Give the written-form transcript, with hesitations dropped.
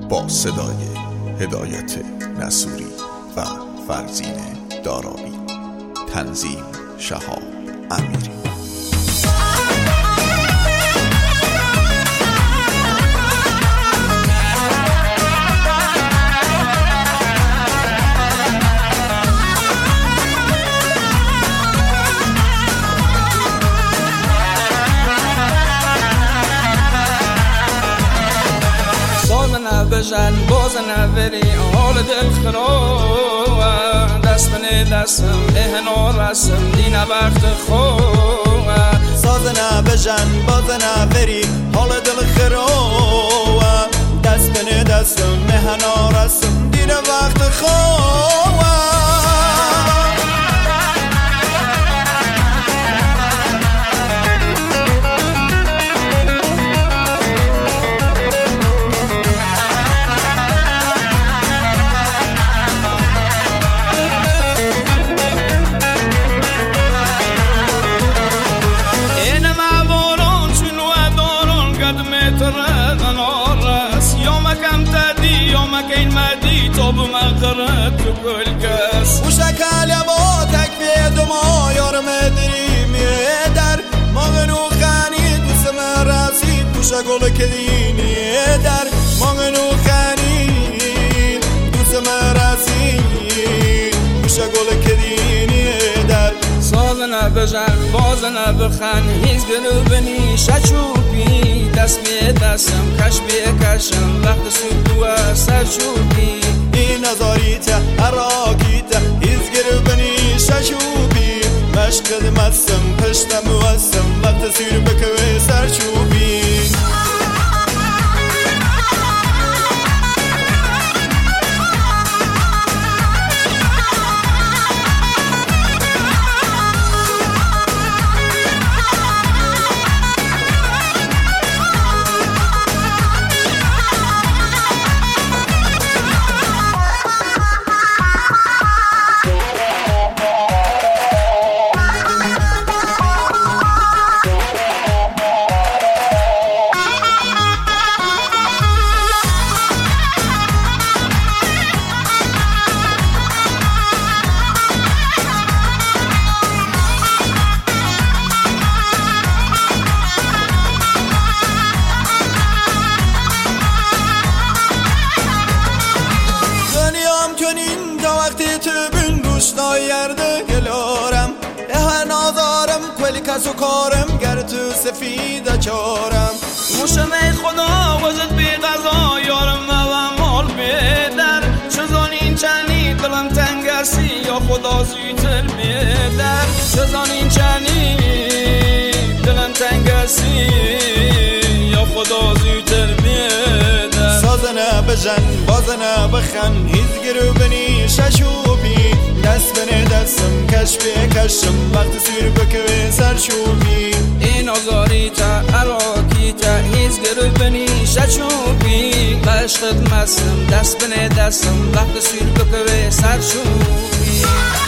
با صدای هدایت نصوری و فرزین دارابی، تنظیم شهاب امیری. بجن باز نبری حال دل خروه دست بنه دستم اهنا رسم دین وقت خوه ساز نبجن باز نبری حال دل خروه دست بنه دستم اهنا رسم دین وقت خوه بمقرب كل كاس وشكال يا موتك في دموع يرم دريمي در ما غنو خانيد وسما راسيد وشغل كديني در ما غنو خانيد وسما راسيد وشغل كديني در سازنا بجن بازنا بخن هیز گلوبنی شچوبی دست می دستم کش بی کشم وقت سودو سرچوبی این نظاریت عراقیت هیز گلوبنی شچوبی مشقد مستم پشتم وستم وقت سیر بکوی سرچوبی نایرده گلارم هر نازارم کلی کس و کارم گر تو سفید چارم موشم ای خدا وجد بی غذا یارم و مال بیدر چزان این چنی دلم تنگسی یا خدا زیتر بیدر چزان این چنی دلم تنگسی یا خدا زیتر بیدر سازنه بجن بازنه بخن هیز گرو بنی ششوبی دست بنه دستم کش بی کشم وقت سیر بکوی سرچوبی این آزاری تا عراقی تا هیز گرو بنی شچوبی قشقت مستم دست بنه دستم وقت سیر بکوی سرچوبی